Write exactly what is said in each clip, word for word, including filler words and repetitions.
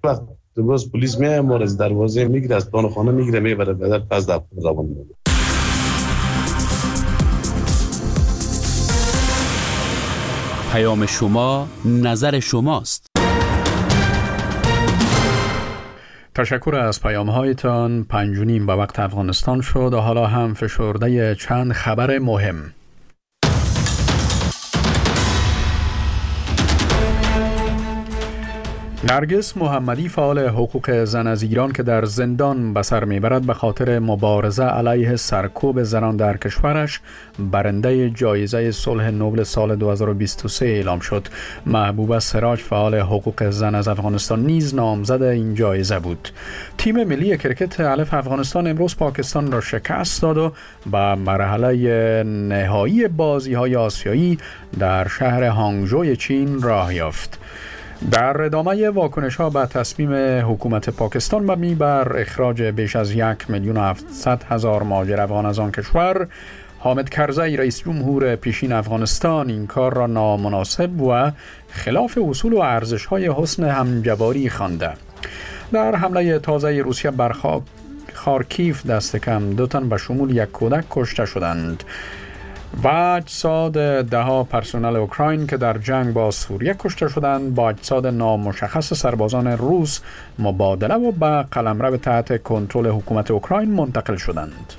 وقت باز پلیس میاد ما از دروازه میگیره، از پلان خانه میگیره میبره بدر پس در زبان میده. پیام شما نظر شماست. تشکر از پیام هایتان. پنج و نیم به وقت افغانستان شد و حالا هم فشرده چند خبر مهم. نرگس محمدی فعال حقوق زن از ایران که در زندان به سر میبرد به خاطر مبارزه علیه سرکوب زنان در کشورش برنده جایزه صلح نوبل سال دو هزار و بیست و سه اعلام شد. محبوبه سراج فعال حقوق زن از افغانستان نیز نامزد این جایزه بود. تیم ملی کرکت الف افغانستان امروز پاکستان را شکست داد و به مرحله نهایی بازی‌های آسیایی در شهر هانگژو چین راه یافت. در ادامه واکنش‌ها به تصمیم حکومت پاکستان مبنی بر اخراج بیش از یک میلیون و هفتصد هزار مهاجر افغان از آن کشور، حامد کرزی رئیس جمهور پیشین افغانستان این کار را نامناسب و خلاف اصول و ارزش‌های حسن همجواری خوانده. در حمله تازه روسیه بر خارکیف دست کم دو تن به شمول یک کودک کشته شدند و اجساد ده ها پرسنل اوکراین که در جنگ با سوریه کشته شدند با اجساد نامشخص سربازان روس مبادله و به قلمرو تحت کنترل حکومت اوکراین منتقل شدند.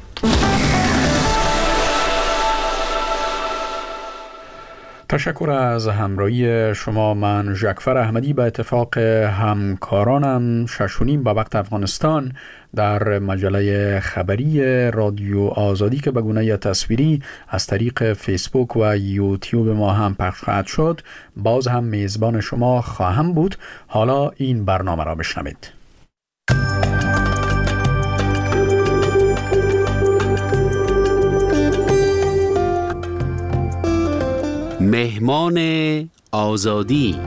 تشکر از همراهی شما. من ژکفر احمدی به اتفاق همکارانم شش و نیم به وقت افغانستان در مجله خبری رادیو آزادی که به گونه تصویری از طریق فیسبوک و یوتیوب ما هم پخش خواهد شد باز هم میزبان شما خواهم بود. حالا این برنامه را بشنوید. مهمان آزادی.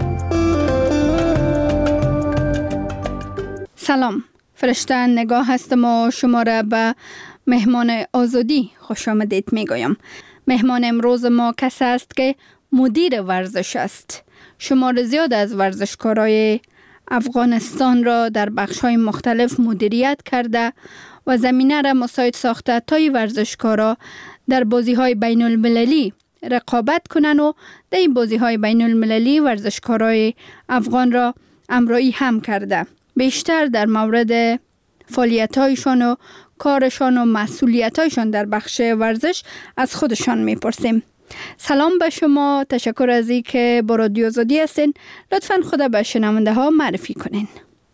سلام، فرشته نگاه هستم و شما را به مهمان آزادی خوش آمدید می گویم. مهمان امروز ما کسی است که مدیر ورزش است. شمار زیاد از ورزشکارای افغانستان را در بخش‌های مختلف مدیریت کرده و زمینه را مساعد ساخته تا ورزشکارا در بازی‌های بین المللی رقابت کنن و در این بازی‌های بین المللی ورزشکارای افغان را همراهی هم کرده. بیشتر در مورد فعالیت‌هایشان و کارشان و مسئولیت‌هایشان در بخش ورزش از خودشان می‌پرسیم. سلام به شما، تشکر از این که با رادیو آزادی هستین. لطفاً خود به شنونده ها معرفی کنین.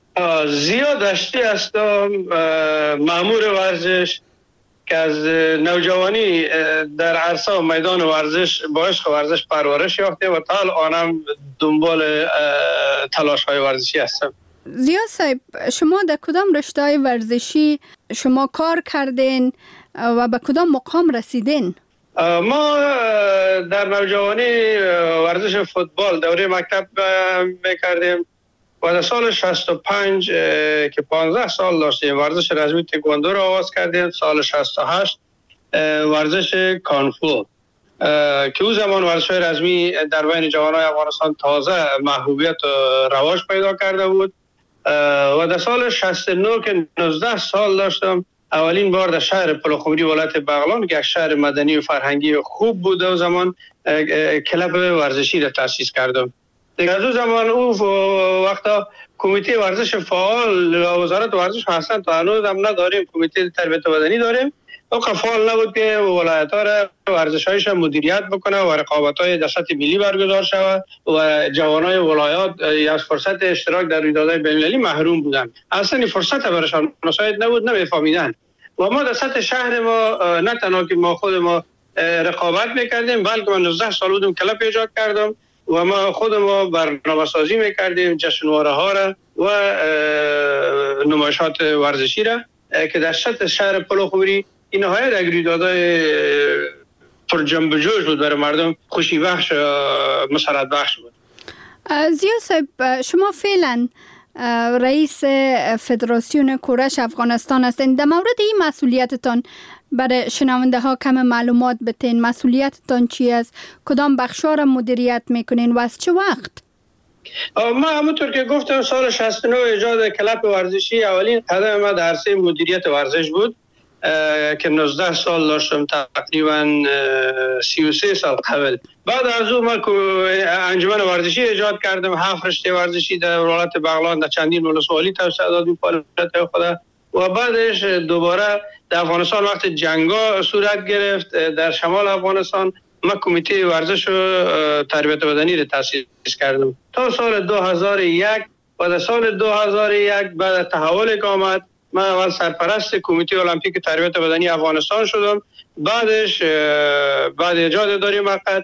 زیاد داشتی هستم، مأمور ورزش که از نوجوانی در عرصه و میدان ورزش با عشق ورزش پرورش یافته و تا الانم دنبال تلاش های ورزشی هستم. زیا صاحب، شما در کدام رشته های ورزشی شما کار کردین و به کدام مقام رسیدین؟ ما در نوجوانی ورزش فوتبال دوره مکتب میکردیم و در سال شصت و پنج که پانزده سال داشتیم ورزش رزمی تکواندو را آغاز کردیم. سال شصت و هشت ورزش کانفو که او زمان ورزش رزمی در بین جوانای افغانستان تازه محبوبیت و رواج پیدا کرده بود و در سال شصت و نه که نوزده سال داشتم اولین بار در شهر پلخمری ولایت بغلان که یک شهر مدنی و فرهنگی خوب بود و زمان کلب ورزشی را تأسیس کردم. دیگه از اون زمان او وقتا کمیته ورزش فعال وزارت ورزش هستن تا هنوز هم نداریم. کمیته تربیت بدنی داریم او فعال نبود که ولایت ها را ورزش هایش مدیریت بکنه و رقابت های در سطح ملی برگزار شود و جوانای ولایات از فرصت اشتراک در رویدادهای بین المللی محروم بودند. اصلا فرصت برشان مساعد نبود، نمیفهمیدن. و ما در سطح شهر ما نه تنها که ما خود ما رقابت میکردیم بلکه من نوزده سال بودم کلب ایجاد کردم و ما خود ما برنامه‌سازی میکردیم جشنواره ها را و نمایشات ورزشی را که در سطح شهر پلخمری این های در رویدادهای پر جنب و جوش بود، برای مردم خوشی بخش مسرت بخش بود. زیا صاحب، شما فعلا رئیس فدراسیون کورش افغانستان هستند. در مورد این مسئولیتتان برای شنونده ها کم معلومات بتین. مسئولیتتان چی است؟ کدام بخشا را مدیریت میکنین و از چه وقت؟ ما همونطور که گفتم سال شصت و نه ایجاد کلاب ورزشی اولین قدم ما در عرصه مدیریت ورزش بود که نوزده سال داشتم، تقریبا سی و سه سال قبل. بعد از اون ما انجمن ورزشی ایجاد کردم، هفت رشته ورزشی در ولایت بغلان در چندین ولسوالی توسعه دادیم فعالیت خود. و بعدش دوباره در افغانستان وقت جنگا صورت گرفت در شمال افغانستان، ما کمیته ورزش و تربیت بدنی را تأسیس کردم تا سال دو هزار و یک. و در سال دو هزار و یک بعد تحول که آمد، من اول سرپرست کمیته المپیک تربیت بدنی افغانستان شدم. بعدش بعد ایجاد اداره موقت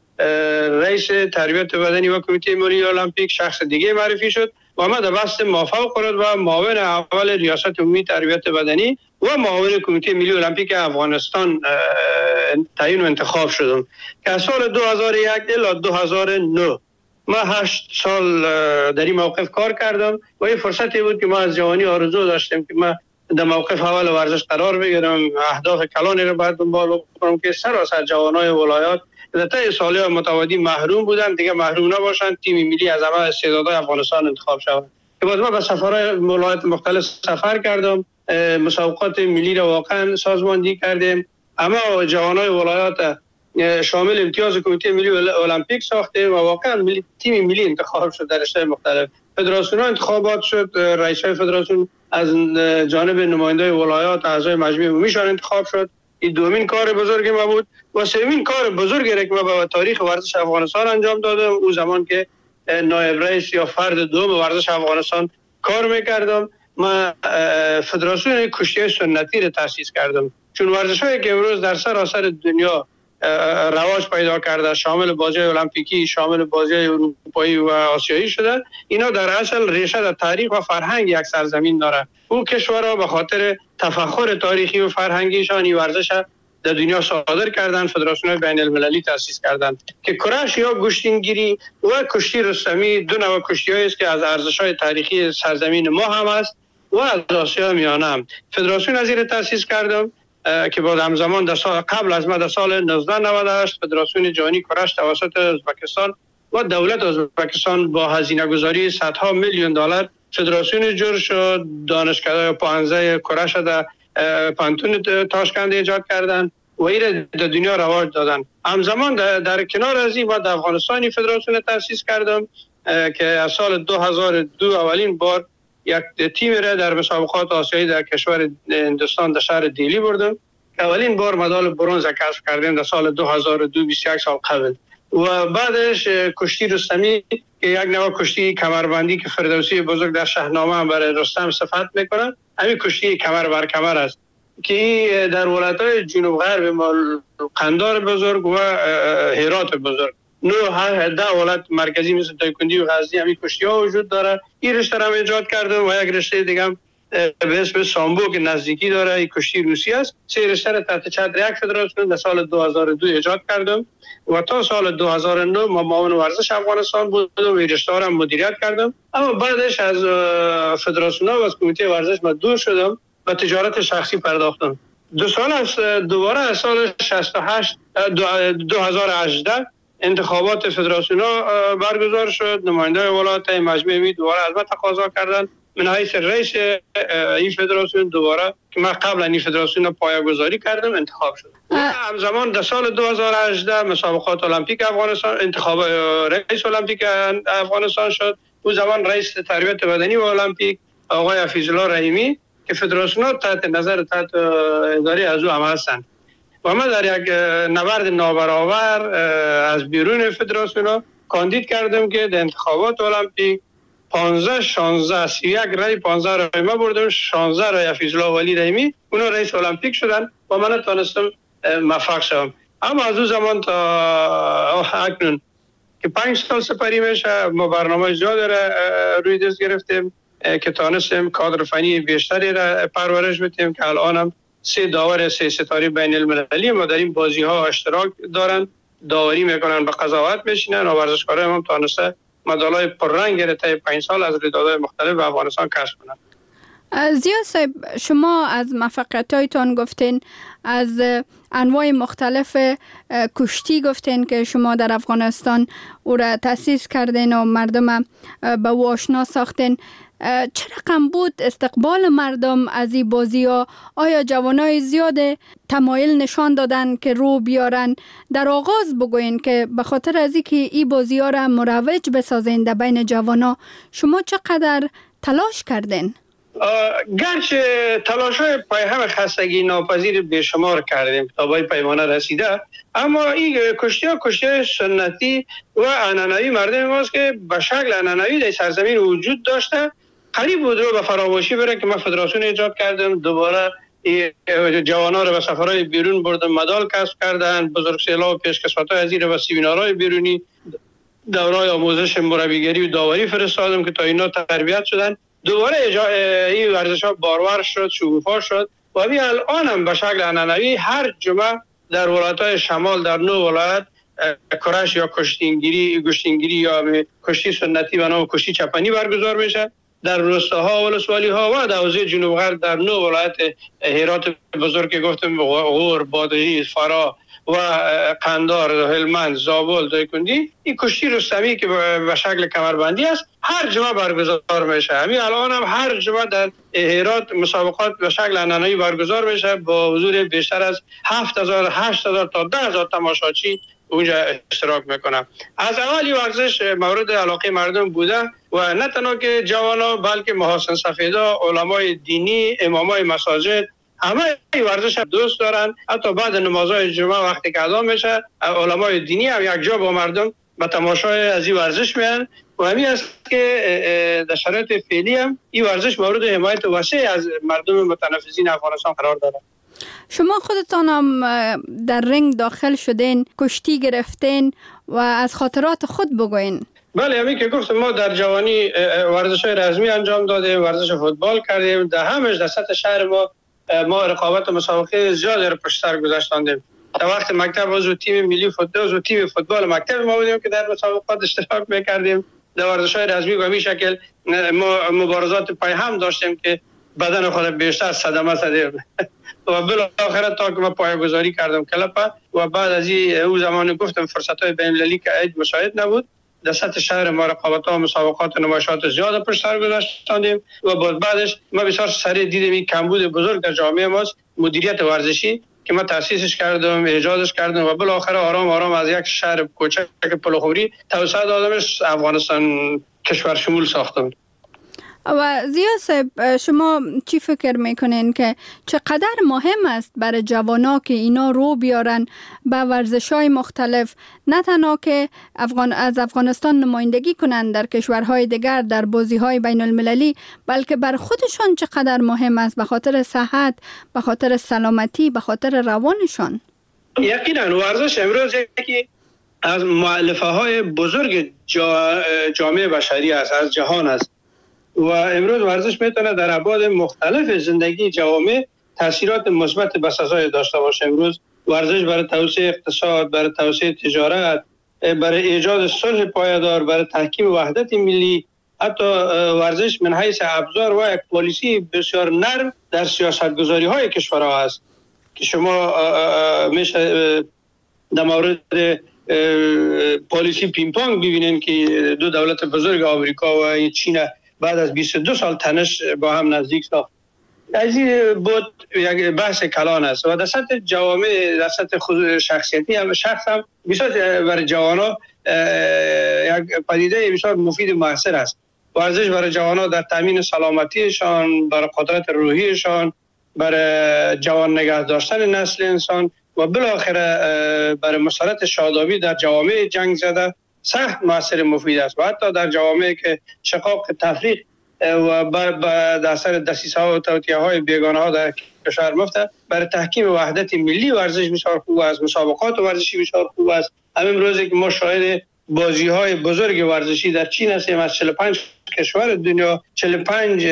رئیس تربیت بدنی و کمیته ملی المپیک شخص دیگه معرفی شد و ما در بست موافق قرار و معاون اول ریاست عمومی تربیت بدنی و معاون کمیته ملی المپیک افغانستان تعیین و انتخاب شدم که از سال دو هزار و یک الی دو هزار و نه ما هشت سال در این موقف کار کردم و این فرصتی بود که ما از جوانی آرزو داشتیم که ما در موقف اول ورزش قرار بگیرم. اهداف کلانی رو باید دنبال کنم که سراسر جوانای ولایات در طی سال‌های متعددی محروم بودن دیگه محروم نباشن، تیم ملی از همه استعدادهای افغانستان انتخاب شود. که بعد ما به سفرهای ولایات مختلف سفر کردم، مسابقات ملی رو واقعا سازماندهی کردیم. اما جوانای ولایات شامل امتیاز کمیته ملی المپیک ساختیم و واقعا ملی تیم ملی انتخاب شد در رشته مختلف. فدراسیون انتخابات شد، رئیسای فدراسیون از جانب نماینده ولایات اعضای مجمع عمومیشان انتخاب شد. این دومین کار بزرگ ما بود و سومین کار بزرگی که ما به تاریخ ورزش افغانستان انجام دادم اون زمان که نایب رئیس یا فرد دوم ورزش افغانستان کار میکردم. ما فدراسیون کشتی سنتی را تأسیس کردم، چون ورزش‌هایی که امروز در سراسر دنیا رواج پیدا کرده، شامل بازی المپیکی، شامل بازی اروپایی و آسیایی شده، اینا در اصل ریشه در تاریخ و فرهنگ یک سرزمین داره. اون کشورها به خاطر تفخر تاریخی و فرهنگیشان این ورزش در دنیا صادر کردن، فدراسیون بین المللی تأسیس کردن که کرش یا گشتینگیری و کشتی رستمی دو نوع کشتی‌هایی است که از ارزش‌های تاریخی سرزمین ما هم است و از آسیا میانه هم. فدراسیون از این تأسیس کردم که بعد همزمان در سال قبل از ما در سال نوزده نود و هشت فدراسیون جهانی کرش توسط ازبکستان و دولت ازبکستان با هزینه گذاری صدها میلیون دلار فدراسیون جور شد. دانشکده پانزده کرش در پانتون تاشکند ایجاد کردن و این در دنیا رواج دادن. همزمان در, در کنار از این ما در افغانستانی فدراسیون تأسیس کردم که از سال دو هزار و دو اولین بار یک تیم را در مسابقات آسیایی در کشور هندوستان در شهر دیلی بردم که اولین بار مدال برنز کسب کردیم در سال دو هزار و دو، بیست و یک سال قبل. و بعدش کشتی رستمی که یک نوع کشتی کمربندی که فردوسی بزرگ در شاهنامه برای رستم صفت میکنن، همین کشتی کمر بر کمر است که در ولایت‌های جنوب غرب قندار بزرگ و هرات بزرگ نه هر ده ولایت مرکزی مثل دایکندی و غزنی همین کشتی ها وجود داره. این رشته را ایجاد کردم و یک رشته دیگه هم به اسم سامبو که نزدیکی داره، این کشتی روسی است. سه رشته را تحت چتر یک فدراسیون در سال دو هزار و دو ایجاد کردم و تا سال دو هزار و نه ما معاون ورزش افغانستان بودم و این رشته را مدیریت کردم. اما بعدش از فدراسیون و از کمیته ورزش ما دور شدم و تجارت شخصی پرداختم. دو سال از دوباره از سال شصت و هشت دو هزار و هجده انتخابات فدراسیون برگزار شد. نماینده ولایت مجمع عمومی دوباره از من تقاضا کردن من حیث رئیس این فدراسیون دوباره که من قبل این فدراسیون پایه‌گذاری کردم انتخاب شد. همزمان در سال دو هزار و هجده مسابقات المپیک افغانستان انتخاب رئیس المپیک افغانستان شد. اون زمان رئیس تربیت بدنی و المپیک آقای حفیظالله رحیمی که فدراسیون تحت نظر تحت اداره از او هم هستند و ما در یک نبرد نابرابر از بیرون فدراسیون کاندید کردم که در انتخابات المپیک پانزده شانزده سی و یک رای پانزده رای ما بردم، شانزده رای حفیظالله ولی رحیمی اونا رئیس المپیک شدن و من تونستم موفق شدم. اما از اون زمان تا اکنون که پنج سال سپری میشه ما برنامه زیاد را روی دست گرفتیم که تونستیم کادر فنی بیشتری را پرورش بدیم که الان هم سه داور سه ستاره بین المللی ما در این بازی ها اشتراک دارن، داوری میکنن، به قضاوت میشینن و ورزشکاران هم تونسته مدالای پررنگ را طی پنج سال از رویدادهای مختلف به افغانستان کسب کنند. زیا صاحب، شما از موفقیت‌هایتان گفتین، از انواع مختلف کشتی گفتین که شما در افغانستان او را تأسیس کردین و مردم به او آشنا ساختین. چه رقم بود استقبال مردم از این بازی ها؟ آیا جوانای زیاد تمایل نشان دادن که رو بیارن؟ در آغاز بگوین که به خاطر از اینکه این بازی ها را مروج بسازین در بین جوانا، شما چقدر تلاش کردین؟ گرچه تلاش های پای هم خستگی ناپذیر بیشمار کردیم تا به پیمانه رسیده، اما این کشتی ها کشتی های سنتی و عنعنوی مردم ماست که به شکل عنعنوی در سرزمین وجود داشته. قریب بود رو به فراموشی بره که من فدراسیون ایجاد کردم، دوباره جوانان رو به سفرهای بیرون بردم، مدال کسب کردن، بزرگسالا و پیشکسوت‌های از این و سمینارهای بیرونی، دوره‌های آموزش مربیگری و داوری فرستادم که تا اینا تربیت شدن. دوباره این ورزش ها بارور شد، شکوفا شد و همین الان هم به شکل عنعنوی هر جمعه در ولایت‌های شمال در نو ولایت کرش یا کشتینگیری گشتینگیری یا کشتی سنتی و نام کشتی چپنی برگزار میشه. در روستاها و ولسوالی ها و در حوزه جنوب غرب در نو ولایت هرات بزرگ گفتم، غور، بادغیس، فرا و قندار، هلمند، زابل، دایکندی، این کشتی رستمی که به شکل کمربندی است هر جمعه برگزار میشه. همین الان هم هر جمعه در هرات مسابقات به شکل عنعنوی برگزار میشه با حضور بیشتر از هفت هزار هشت هزار تا ده هزار تماشاچی اونجا اشتراک میکنم. از اولی ورزش مورد علاقه مردم بوده و نه تنها که جوانا بلکه محاسن سفیدا، علمای دینی، امامای مساجد همه این ورزش دوست دارن. حتی بعد نمازهای جمعه وقتی که اذان میشه علمای دینی هم یک جا با مردم به تماشای از این ورزش میان و همین است که در شرایط فعلی هم این ورزش مورد حمایت وسیع از مردم متنفذین افغانستان قرار داره. شما خودتان هم در رنگ داخل شدین، کشتی گرفتین و از خاطرات خود بگوین. بله، همین که گفتم ما در جوانی ورزش‌های رزمی انجام دادیم، ورزش فوتبال کردیم، در همش در سطح شهر ما ما رقابت و مسابقه زیادی رو پشت سر گذاشتیم. در وقت مکتب عضو تیم ملی فوتبال و تیم فوتبال مکتب ما بودیم که در مسابقات اشتراک می‌کردیم. در ورزش‌های رزمی به همین شکل ما مبارزات پای هم داشتیم که بدن خود بیشتر صدمه زدیم و بالاخره تا که ما پایه‌گذاری کردم کلپ و بعد از این او زمان گفتم فرصت‌های بین‌المللی که عید مشاهد نبود، در سطح شهر ما رقابت‌ها و مسابقات و نمایشات زیاد پشت سر گذاشتیم و بعدش ما بسیار سریع دیدیم این کمبود بزرگ در جامعه ماست، مدیریت ورزشی که ما تأسیسش کردم، ایجادش کردم و بالاخره آرام آرام از یک شهر کوچک پلوخوری توسط آدمش افغانستان کشور شمول ساختم. و زیا صاحب، شما چی فکر میکنین که چقدر مهم است برای جوانا که اینا رو بیارن به ورزش‌های مختلف، نه تنها که افغان از افغانستان نمایندگی کنن در کشورهای دیگر در بازی‌های بین المللی، بلکه بر خودشان چقدر مهم است به خاطر صحت، به خاطر سلامتی، به خاطر روانشان؟ یقینا ورزش امروز یکی از مؤلفه‌های بزرگ جا جامعه بشری است، از جهان است و امروز ورزش میتونه در ابعاد مختلف زندگی جوامع تاثیرات مثبت بسزای داشته باشه. امروز ورزش برای توسعه اقتصاد، برای توسعه تجارت، برای ایجاد صلح پایدار، برای تحکیم وحدت ملی، حتی ورزش من حیث ابزار و یک پالیسی بسیار نرم در سیاستگذاری های کشورها است که شما میشه در مورد پالیسی پینگ پونگ ببینین که دو دولت بزرگ آمریکا و چین بعد از بیست و دو سال تنش با هم نزدیک ساخت. از این بود یک بحث کلان است و در سطح جوامع، در سطح خود شخصیتی هم شخص هم بسیار برای جوانا یک پدیده بسیار مفید و مؤثر است. ورزش برای جوانا در تامین سلامتیشان، برای قدرت روحیشان، برای جوان نگه داشتن نسل انسان و بالاخره برای مسارت شادابی در جوامع جنگ زده سخت مؤثر مفید است و حتی در جوامعی که شقاق تفریق و در اثر دسیسه‌ها و توطئه‌های بیگانه‌ها در کشور مفته، برای تحکیم وحدت ملی ورزش بسیار خوب است، مسابقات ورزشی بسیار خوب است. همین روزی که ما شاهد بازی‌های بزرگ ورزشی در چین هستیم، از چهل و پنج کشور دنیا، چهل و پنج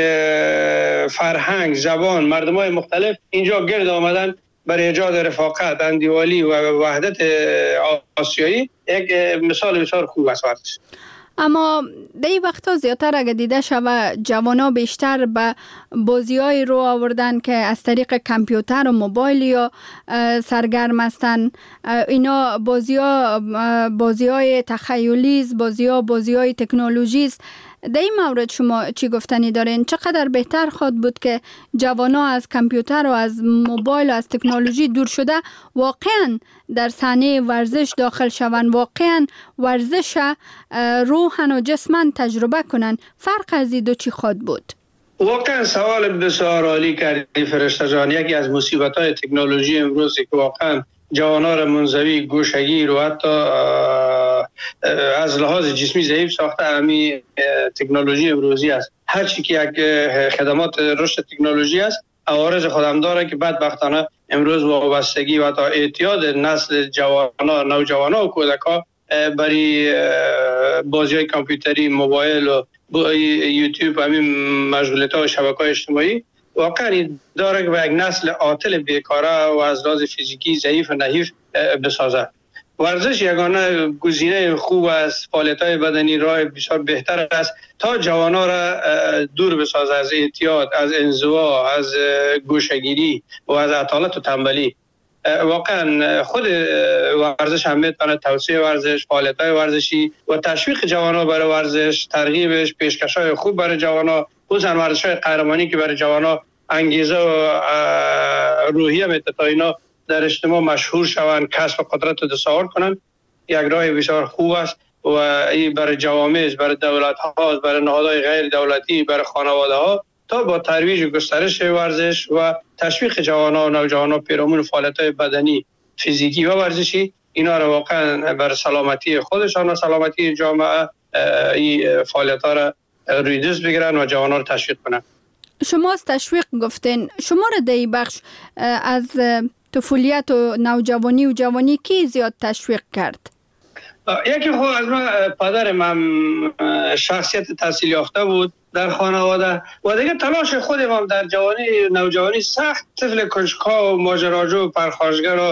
فرهنگ، زبان، مردم‌های مختلف اینجا گرد آمدن برای ایجاد رفاقت، اندیوالی و وحدت آسیایی. یک مثال بسیار خوب است ورزش. اما در این وقتا زیادتر اگه دیده شوه جوانا بیشتر به بازی های رو آوردن که از طریق کامپیوتر و موبایل یا سرگرم هستن. اینا بازی ها بازی های تخیلی است، بازی ها بازی های تکنولوژی است. در این مورد شما چی گفتنی دارین؟ چقدر بهتر خواهد بود که جوانا از کامپیوتر و از موبایل و از تکنولوژی دور شده واقعا در صحنه ورزش داخل شوند، واقعا ورزش روحن و جسمن تجربه کنن؟ فرق از این دو چی خواهد بود؟ واقعا سوال بسیار عالی کردی فرشته جان. یکی از مصیبت‌های تکنولوژی امروزی که واقعا جوانا را منزوی گوشگیر و حتی از لحاظ جسمی ضعیف ساخته همی تکنولوژی امروزی است. هر چی که یک خدمات رشد تکنولوژی است عوارض خودم داره که بدبختانه امروز وابستگی و تا اعتیاد نسل جوانا، نوجوانا و کودکا برای بازی‌های کامپیوتری، موبایل و یوتیوب و همین مشغولیت‌های شبکه‌های اجتماعی واقعا داره که به یک نسل عاطل بیکاره و از لحاظ فیزیکی ضعیف و نحیف بسازد. ورزش یگانه گزینه خوب است، فعالیت‌های بدنی راه بسیار بهتر است تا جوانا را دور بسازد از اعتیاد، از انزوا، از گوشه‌گیری و از عطالت و تنبلی. واقعا خود ورزش هم میتونه توسعه ورزش، فعالیت‌های ورزشی و تشویق جوانا برای ورزش، ترغیبش، پیشکش‌های خوب برای جوانا، خصوصا ورزش‌های قهرمانی که برای جوانا انگیزه و روحیه میده تا اینا در اجتماع مشهور شوند، کسب قدرت و دستاورد کنند. یک راه بسیار خوب است و این برای جوامع، برای دولت‌ها، برای نهادهای غیر دولتی، برای خانواده‌ها تا با ترویج و گسترش ورزش و تشویق جوانان و نوجوانان پیرامون فعالیت‌های بدنی، فیزیکی و ورزشی اینا را واقعا برای سلامتی خودشان و سلامتی جامعه این فعالیت‌ها را روی دست بگیرن و جوانان را تشویق کنند. شما از تشویق گفتین، شما را در این بخش از طفولیت و نوجوانی و جوانی کی زیاد تشویق کرد؟ یکی خود از من پدر من شخصیت تحصیل یافته بود در خانواده و دیگه تلاش خودم هم در جوانی نوجوانی سخت طفل کنجکاو و ماجراجو و پرخاشگر و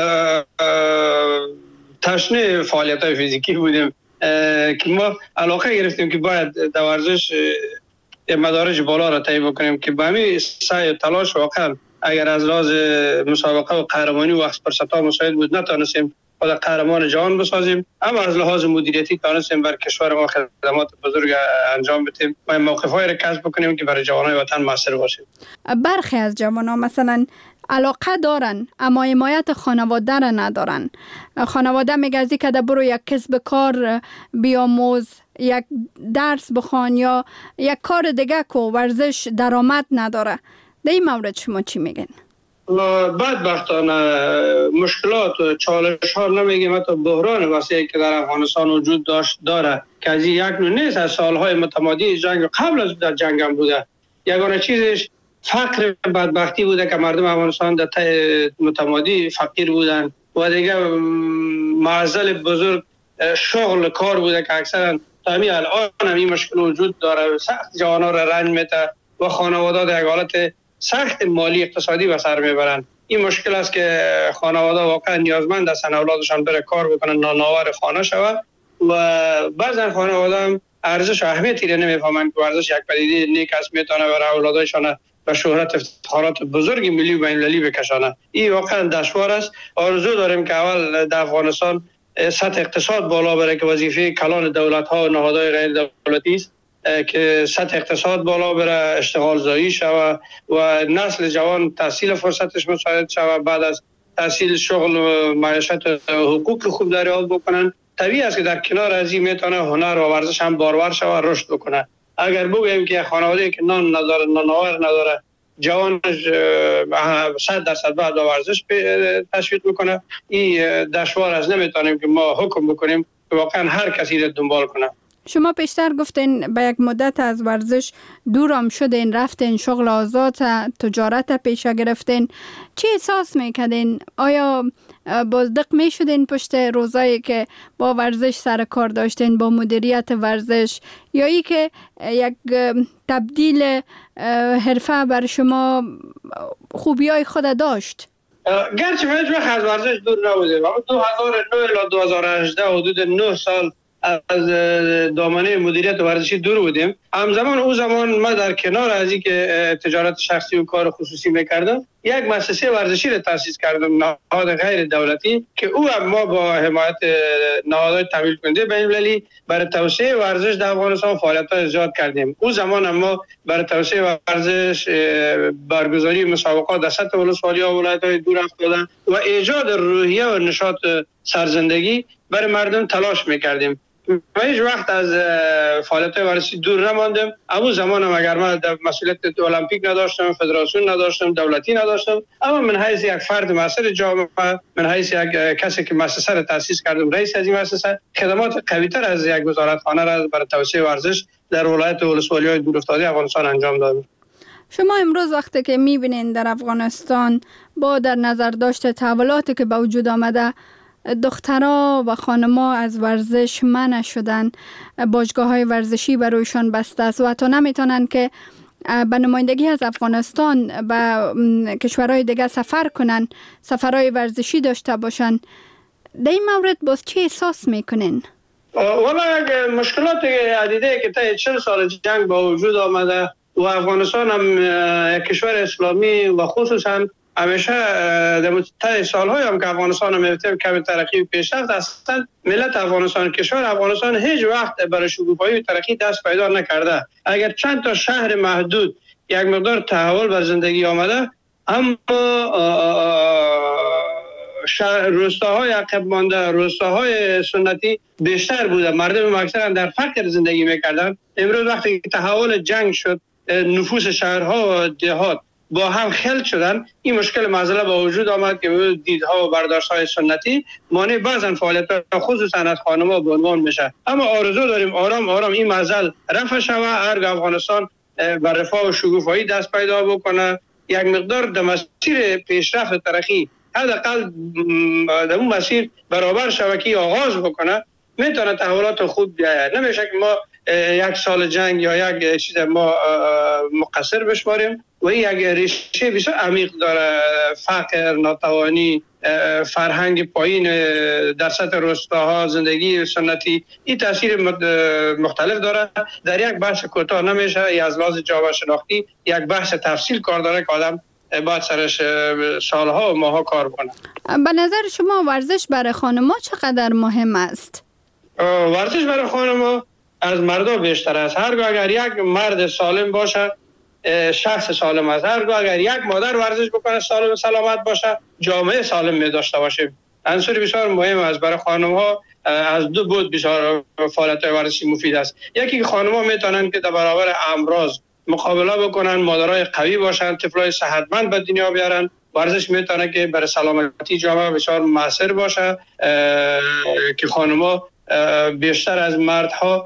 تشنه فعالیت‌های فیزیکی بودیم که ما علاقه گرفتیم که باید در ورزش مدارج بالا را طی بکنیم که به همین سعی و تلاش واقعا اگر از لحاظ مسابقه و قهرمانی و وقت فرصت‌ها مساعد بود نتونستیم خود قهرمان جهان بسازیم، اما از لحاظ مدیریتی تونستیم بر کشور ما خدمات بزرگ انجام بدیم و موقف‌هایی را کسب بکنیم که برای جوانان وطن موثر باشیم. برخی از جوانان مثلا علاقه دارن اما حمایت خانواده را ندارن. خانواده میگه که ده برو یک کسب کار بیاموز، یک درس بخوان یا یک کار دیگه که ورزش درآمد نداره. در این مورد شما چی میگن؟ بدبختانه مشکلات و چالش ها نمیگیم، حتی بحران وسیعی که در افغانستان وجود داشت داره که از یک نوع نیست، از سالهای متمادی جنگ قبل از در جنگ هم بوده. یگانه چیزش فقر بدبختی بوده که مردم افغانستان در ته متمادی فقیر بودن و دیگه معضل بزرگ شغل کار بوده که اکثرا تا همین الان هم این مشکل وجود داره، سخت جوانان را رنج میده و خانواده در یک حالت سخت مالی اقتصادی به سر میبرن. این مشکل است که خانواده واقعا نیازمند هستن اولادشان بره کار بکنن، نانآور خانه شود و بعضا خانواده هم ارزش و اهمیتی را نمیفهمن که ورزش یک پدیده نیک است، میتونه برای اولادشان و شهرت افتخارات بزرگ ملی و بین‌المللی بکشانه. این واقعا دشوار است. آرزو داریم که اول در افغانستان سطح اقتصاد بالا بره که وظیفه کلان دولت‌ها و نهادهای غیر دولتی است که سطح اقتصاد بالا بره، اشتغال زایی شود و نسل جوان تحصیل فرصتش مساعد شود، بعد از تحصیل شغل و معیشت و حقوق خوب دریافت بکنن. طبیعی است که در کنار از این میتونه هنر و ورزش هم بارور شود، رشد بکنه. اگر بگوییم که خانواده که نان نداره، نانآور نداره، جوانش صد درصد بعد ورزش تشویق میکنه، این دشوار است. نمیتونیم که ما حکم بکنیم که واقعا هر کسی را دنبال کنه. شما پیشتر گفتین به یک مدت از ورزش دورم شدین، رفتین شغل آزاد، تجارت پیشه گرفتین. چی احساس میکردین؟ آیا بازدق میشدین پشت روزایی که با ورزش سر کار داشتین، با مدیریت ورزش، یا ای که یک تبدیل حرفه بر شما خوبیای خود داشت؟ گرچه من هیچ وقت از ورزش دور نبودیم. دو هزار و نه الی دو هزار و هجده حدود نه سال از دامنه مدیریت ورزشی دور بودیم. همزمان او زمان ما در کنار از اینکه تجارت شخصی و کار خصوصی میکردم، یک مؤسسه ورزشی را تأسیس کردم، نهاد غیر دولتی، که او هم ما با حمایت نهادهای تمویل کننده بین‌المللی برای توسعه ورزش در افغانستان فعالیت‌های زیاد کردیم. او زمان هم ما برای توسعه ورزش برگزاری مسابقات در سطح ولسوالی‌ها و ولایت‌های دور افتاده و ایجاد روحیه و نشاط سرزندگی برای مردم تلاش میکردیم. و هیچ وقت از فعالیت ورزشی دور نماندم. اما زمان هم اگر من مسئولیت المپیک نداشتم، فدراسیون نداشتم، دولتی نداشتم، اما من حیث یک فرد مؤثر جامعه، من حیث یک کسی که مؤسسه را تأسیس کردم، رئیس از این مؤسسه، خدمات قوی‌تر از یک وزارتخانه را برای توسعه ورزش در ولایت ولسوالی‌های دورافتاده افغانستان انجام دادم. شما امروز وقتی که می‌بینید در افغانستان با در نظر داشته تحولاتی که به وجود آمده، دخترها و خانم‌ها از ورزش منع شدن، باشگاه‌های ورزشی برایشان بسته است و حتی نمیتونن که به نمایندگی از افغانستان به کشورهای دیگه سفر کنن، سفرهای ورزشی داشته باشن. در این مورد باز چه احساس میکنین؟ والا یک مشکلات عدیده که تا چهل سال جنگ با وجود آمده و افغانستان هم کشور اسلامی و خصوصا همیشه در طی سال‌های هم که افغانستان می‌بینیم کمی ترقی و پیشرفت، اصلا ملت افغانستان، کشور افغانستان هیچ وقت برای شکوفایی و ترقی دست پیدا نکرده. اگر چند تا شهر محدود یک مقدار تحول به زندگی آمده، اما شهر روستاهای عقب مانده، روستاهای سنتی بیشتر بوده. مردم اکثرا در فقر زندگی می‌کردند. امروز وقتی تحول جنگ شد، نفوس شهرها و دهات با هم خلط شدن، این مشکل معضله با وجود آمد که دیدها و برداشت‌های سنتی مانع بعضن فعالیت‌ها خصوصا از خانم‌ها به عنوان میشه. اما آرزو داریم آرام آرام این معضل رفع شود، ارگ افغانستان بر رفاه و شکوفایی دست پیدا بکنه، یک مقدار در مسیر پیشرفت و ترقی حداقل در اون مسیر برابر شبکی آغاز بکنه، میتونه تحولات خوب بیاید. نمیشه که ما یک سال جنگ یا یک چیز ما مقصر بشماریم و این یک ریشه بسیار عمیق داره. فقر، ناتوانی، فرهنگ پایین در سطح روستاها، زندگی سنتی، این تاثیر مختلف داره. در یک بحث کوتاه نمیشه، ای از لحاظ جامعه شناختی یک بحث تفصیل کار داره که آدم باید سرش سالها و ماها کار کنه. به نظر شما ورزش برای خانم‌ها چقدر مهم است؟ ورزش برای خانم‌ها از مردها بیشتر است. هرگاه اگر یک مرد سالم باشه، شخص سالم است. هرگاه اگر یک مادر ورزش بکنه، سالم و سلامت باشه، جامعه سالم می داشته باشیم. عنصر بسیار مهم است برای خانم‌ها. از دو بود بسیار فعالیت ورزشی مفید است. یکی که خانم‌ها میتونن که در برابر امراض مقابله بکنن، مادرای قوی باشن، طفلای صحتمند به دنیا بیارن. ورزش میتونه که برای سلامتی جامعه بسیار موثر باشه که خانم‌ها بیشتر از مردها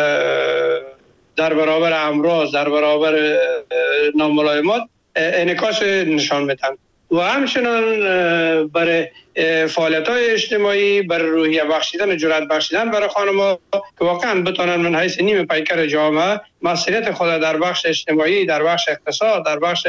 در برابر امراض، در برابر ناملایمات انعکاس نشان میدن و همچنان برای فعالیت‌های اجتماعی، برای روحیه بخشیدن، جرأت بخشیدن برای خانم‌ها که واقعا بتونن من حیث نیم پیکر جامعه مسئولیت خود در بخش اجتماعی، در بخش اقتصاد، در بخش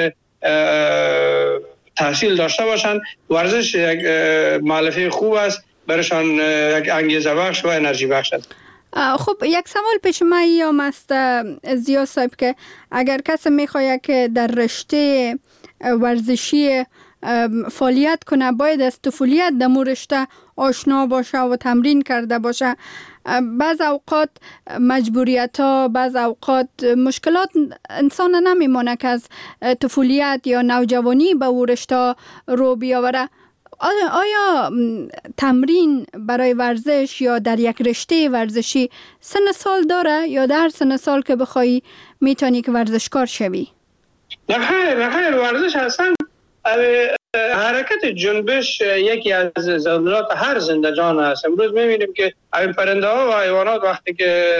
تحصیل داشته باشند. ورزش یک مؤلفه خوب است، برایشان یک انگیزه بخش و انرژی بخش است. خب یک سوال پیش من ایام است زیا صاحب که اگر کسی میخواد که در رشته ورزشی فعالیت کنه، باید از طفولیت در مو رشته آشنا باشه و تمرین کرده باشه. بعض اوقات مجبوریت ها، بعض اوقات مشکلات انسان نمیمونه که از طفولیت یا نوجوانی به او رشته رو بیاوره. آیا تمرین برای ورزش یا در یک رشته ورزشی سن سال داره یا در سن سال که بخوای میتونی که ورزشکار شوی؟ نه خیر، نه خیر. ورزش هستن حرکت جنبش یکی از ضرورات هر زنده جان است. امروز میبینیم که این پرنده ها و حیوانات وقتی که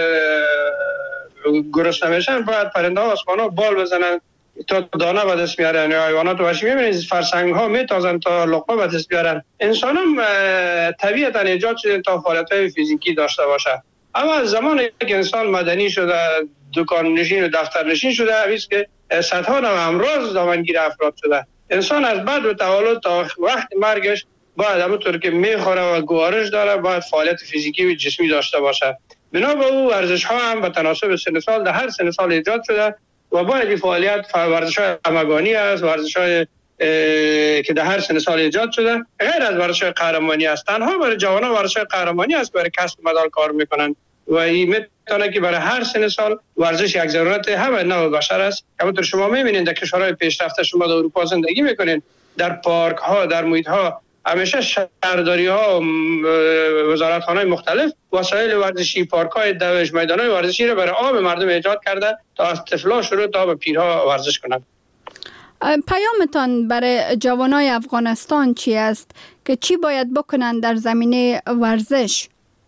گرسنه میشن باید پرنده ها آسمان ها بال بزنن تا دانه به دست بیارن. یا حیوانات وحشی میبینید فرسنگ ها میتازن تا لقمه به دست بیارن. انسان هم طبیعتا ایجاد شده تا فعالیت های فیزیکی داشته باشه. اما از زمانی که انسان مدنی شده، دکان نشین و دفتر نشین شده، همیست که صدها نوع امراض دامنگیر افراد شده. انسان از بعد و تولد تا وقت مرگش باید همونطور که میخوره و گوارش داره باید فعالیت فیزیکی و جسمی داشته باشه. بنا به او ورزش ها هم به تناسب سن سال در هر سن سال ایجاد شده و باید این فعالیت ورزش های همگانی است، ورزش های که در هر سن سال ایجاد شده، غیر از ورزش های قهرمانی است. تنها برای جوانان ورزش های قهرمانی است برای کسب مدال کار میکنن و این میتونه که برای هر سن سال ورزش یک ضرورت همه نوع بشر است. همونطور شما میبینید در کشورهای پیشرفته، شما در اروپا زندگی میکنین، در پارک ها، در محیط ها همیشه شهرداری ها، وزارت خانه مختلف وسایل ورزشی، پارک های دوش، میدان های ورزشی را برای عام مردم ایجاد کرده تا از طفلا شروع تا به پیرها ورزش کنند. پیامتان برای جوانای افغانستان چی است که چی باید بکنند در زمینه ورزش؟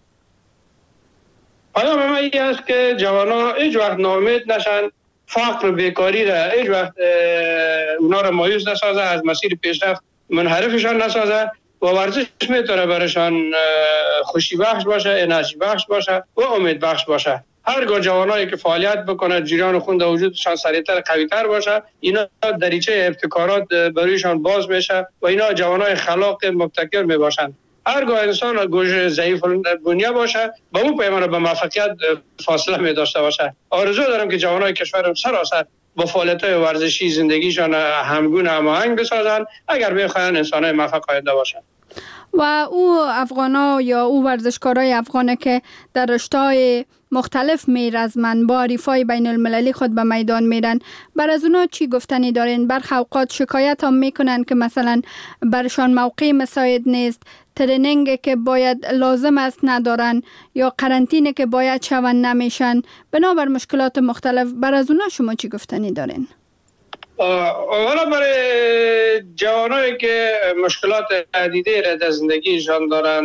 پیام من این است که جوانا هیچ وقت ناامید نشن، فقر و بیکاری را هیچ وقت اونا را مایوس نسازه، از مسیر پیشرفت منحرفشان نسازه و ورزش میتونه برایشان خوشی بخش باشه، انرژی بخش باشه و امید بخش باشه. هرگاه جوانایی که فعالیت بکنه، جریان خون در وجودشان سریعتر قویتر باشه، اینا دریچه ابتکارات برایشان باز میشه و اینا جوانای خلاق مبتکر میباشند. هرگاه انسان گوش ضعیف بنیه باشه با اون پیمان به موفقیت فاصله می داشته باشه. آرزو دارم که جوانای کشورم سراسر با فعالیت‌های ورزشی زندگیشان همگون هماهنگ بسازن اگر بخواهند انسان‌های موفق آینده باشند. و او افغانا یا او ورزشکارای افغانه که در رشته‌های مختلف میرزمن با حریفای بین المللی خود به میدان میرن، بر از اونا چی گفتنی دارین؟ برخی اوقات شکایت هم میکنن که مثلا برشان موقع مساعد نیست، ترینینگ که باید لازم است ندارن یا قرنطینه که باید شون نمیشن، بنابر مشکلات مختلف. بر از اونا شما چی گفتنی دارین؟ اولا برای جوانایی که مشکلات عدیده را در زندگیشان دارن،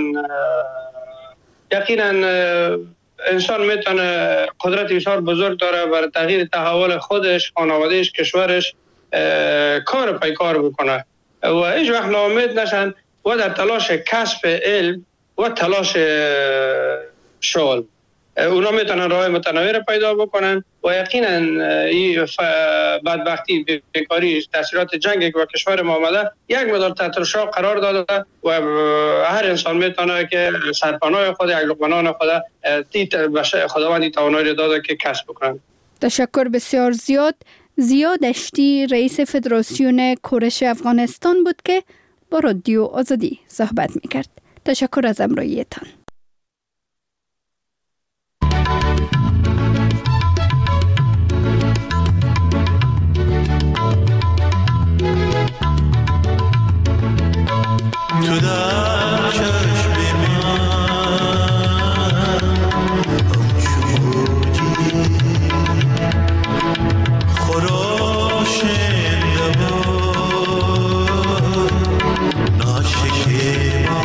یقینا انسان میتونه قدرت بسیار بزرگ داره برای تغییر تحول خودش، خانوادهش، کشورش کار پای کار بکنه و هیچ وقت ناامید نشن و در تلاش کسب علم و تلاش شغل اونا میتونن راه متنوع پیدا بکنن و یقینا این بدبختی، بیکاری، تاثیرات جنگ که با کشور ما آمده یک مقدار تحت الشعاع قرار داده و هر انسان میتونه که سرپناه خود، یک لقمه خود تیت بشه خداوندی توانایی داده که کسب بکنن. تشکر بسیار زیاد. ضیا دشتی رئیس فدراسیون کورش افغانستان بود که با رادیو آزادی صحبت میکرد. تشکر از همراهیتان. تو در چشم من همچون موجی خراشنده بود ناشکیبا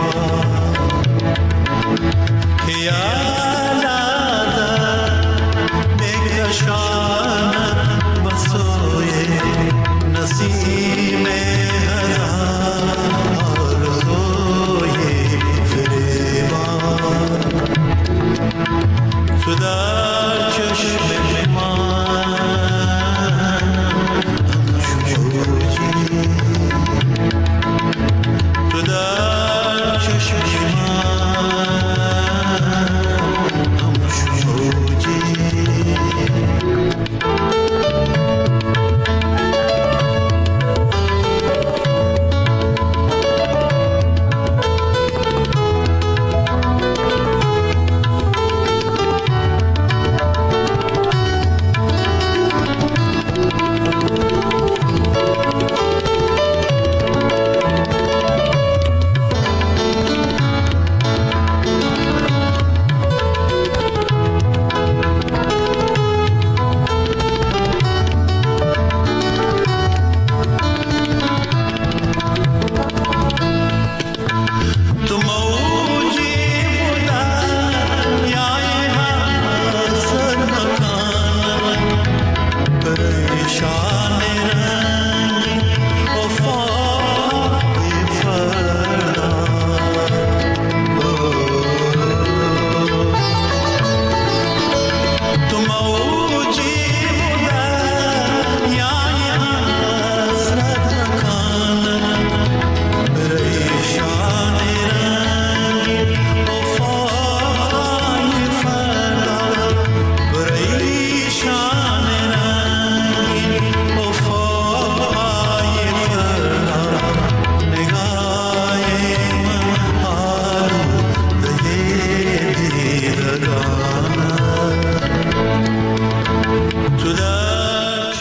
که یادم میکشانم بسوی نسیم تو در چشم من همچون موجی تو در چشم من همچون موجی shot.